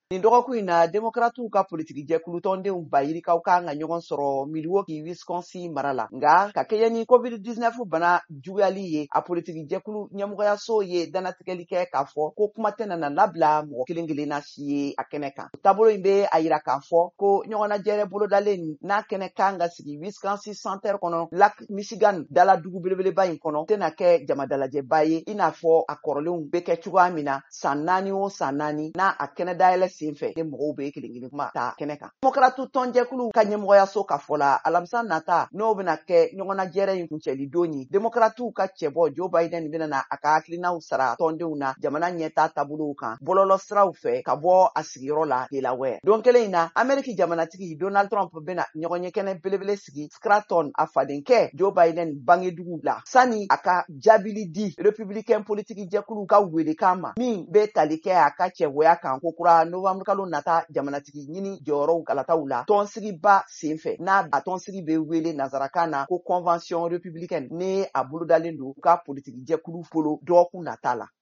Nin dɔgɔkun in na Demokratiw ka politiki jɛkulu tɔndenw bayirikaw kan ka ɲɔgɔn sɔrɔ Milwaukee, Wisconsin mara la. Nga ka kɛɲɛ ni COVID-19 bana juguyali ye, a politiki jɛkulu ɲɛmɔgɔyaso ye danatigɛli kɛ k'a fɔ ko kuma tɛna na labila mɔgɔ kelen kelenna si ye a kɛnɛ kan. Taabolo in bɛ a yira k'a fɔ ko ɲɔgɔnnajɛrɛ bolodalen n'a kɛnɛ kan ka sigi Wisconsin Center kɔnɔ, Lake Michigan dala dugu belebeleba in kɔnɔ tɛna kɛ jamadalajɛba ye i n'a fɔ a kɔrɔlenw bɛ kɛ cogoya min na san 4 o san 4 n'a a kɛnɛ dayɛlɛ senfɛ ni mɔgɔw bɛ kelen kelen kuma ta kɛnɛ kan. Demokratu tɔnjɛkulu ka ɲɛmɔgɔyaso ka fɔ la alamisa nata n'o bɛna kɛ ɲɔgɔnnajɛrɛ in kuncɛli don ye. Demokratu ka cɛbɔ Joe Biden bɛna na a ka hakilinaw sara tɔndenw na jamana ɲɛta taabolow kan bɔlɔlɔ siraw fɛ ka bɔ a sigiyɔrɔ la Delaware. Don kelen in na Ameriki jamanatigi Donald Trump bɛna ɲɔgɔnɲɛkɛnɛ belebele sigi Scranton a fadenkɛ Joe Biden bangedugu la sani a ka jaabili di Républicain politiki jɛkulu ka welekan ma min bɛ tali kɛ a ka cɛwoya kan ko kura Novembre kalo nata jamanatigi ɲini jɔyɔrɔw galataw la tɔnsigiba senfɛ n'a a tɔnsigi bɛ wele nazarakan na ko Convention républicaine ne a bolodalen don ka politiki jɛkulu folo dɔgɔkun nata la.